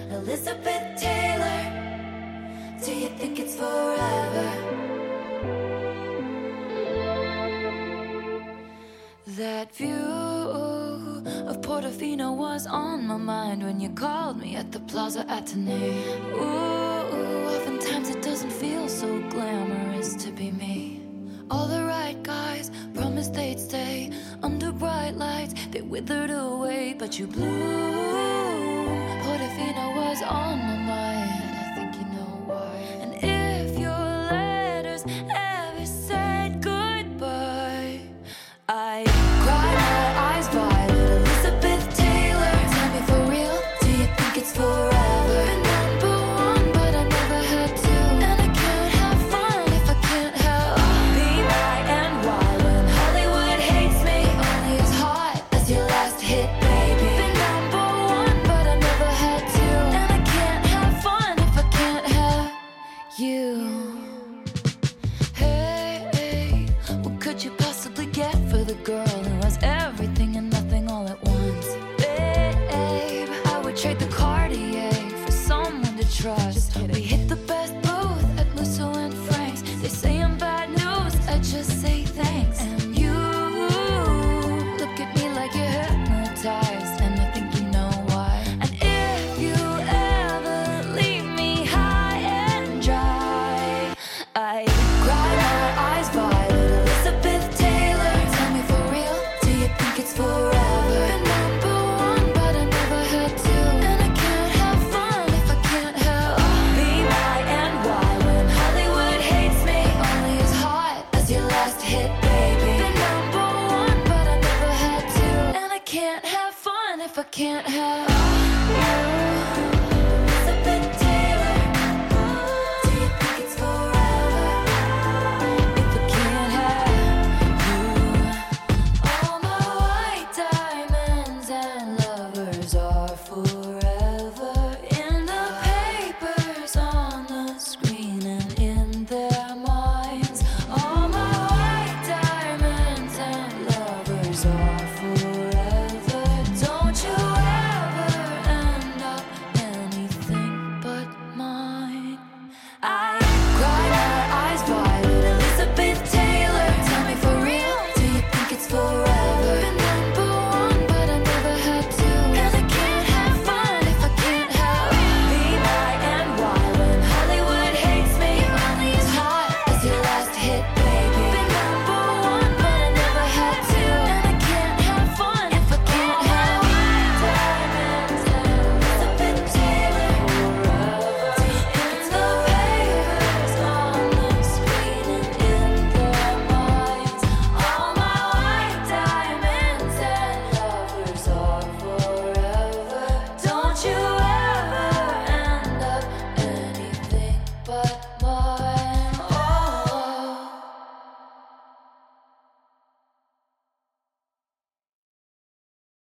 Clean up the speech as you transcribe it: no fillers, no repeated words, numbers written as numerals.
Elizabeth Taylor, do you think it's forever? That view of Portofino was on my mind when you called me at the Plaza Athénée. Ooh, oftentimes it doesn't feel so glamorous to be me. All the right guys promised they'd stay under bright lights. They withered away, but you blew. Portofino was on my mind. I think you know why. And if your letters ever said goodbye, I cried my eyes violet. Elizabeth Taylor, tell me for real, do you think it's forever? Been number one, but I never had to. And I can't have fun if I can't help. Be my NY when Hollywood hates me, only as hot as your last hit, baby. Been number one, but I never had to. And I can't have fun if I can't have you. Hey, what could you possibly get for the girl who has everything and nothing all at once? Babe, I would trade the Cartier for someone to trust. We hit the best booth at Musso and Frank's. They say I'm bad news, I just say thanks. And you look at me like you're hypnotized, and I think you know why. And if you ever leave me high and dry, I cry my eyes violet. Elizabeth Taylor, tell me for real, do you think it's forever? Been number one, but I never had to. And I can't have fun if I can't help. Be my NY when Hollywood hates me, only as hot as your last hit, baby. Been number one, but I never had to. And I can't have fun if I can't have you.